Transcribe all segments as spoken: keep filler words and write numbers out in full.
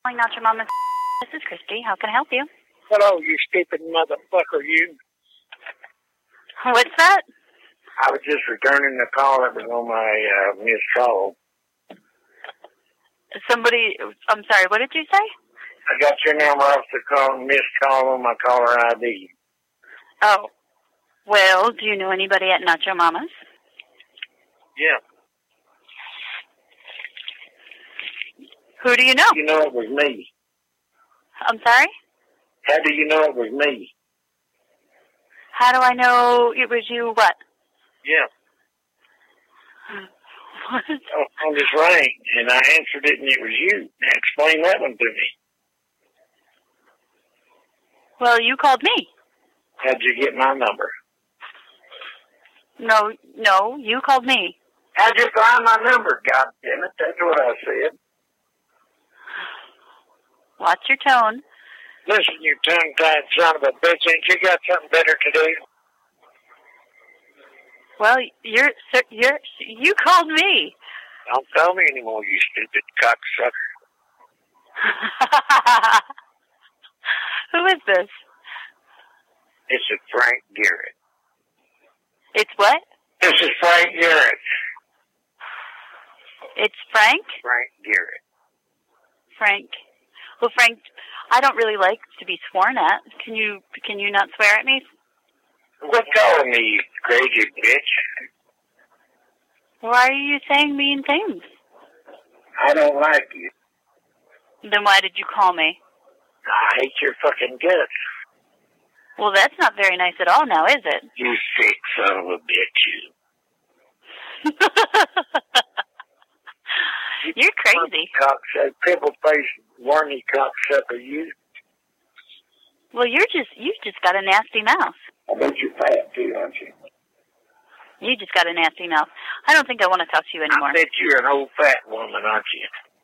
calling Not Your Mama's. This is Christy. How can I help you? Hello, you stupid motherfucker, you. What's that? I was just returning the call that was on my uh, missed call. Somebody, I'm sorry, what did you say? I got your number off the call, missed call on my caller I D. Oh. Well, do you know anybody at Not Your Mama's? Yeah. Who do you know? You know it was me. I'm sorry? How do you know it was me? How do I know it was you what? Yeah. What? Oh, on this rang, and I answered it, and it was you. Now explain that one to me. Well, you called me. How'd you get my number? No, no, you called me. How'd you find my number? God damn it, that's what I said. Watch your tone. Listen, you tongue-tied son of a bitch, ain't you got something better to do? Well, you're, you're, you called me. Don't call me anymore, you stupid cocksucker. Who is this? This is Frank Garrett. It's what? This is Frank Garrett. It's Frank? Frank Garrett. Frank. Well, Frank, I don't really like to be sworn at. Can you can you not swear at me? Quit calling me, you crazy bitch. Why are you saying mean things? I don't like you. Then why did you call me? I hate your fucking guts. Well, that's not very nice at all now, is it? You sick son of a bitch, you. You're crazy. Cocksucker, pimple-faced, warny cocksucker, you. Well, you're just, you've just got a nasty mouth. I bet you're fat, too, aren't you? You just got a nasty mouth. I don't think I want to talk to you anymore. I bet you're an old fat woman, aren't you?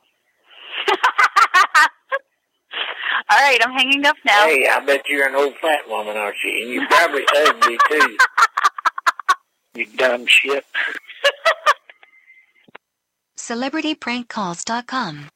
All right, I'm hanging up now. Hey, I bet you're an old fat woman, aren't you? And you're probably ugly, too. You dumb shit. Celebrity Prank Calls dot com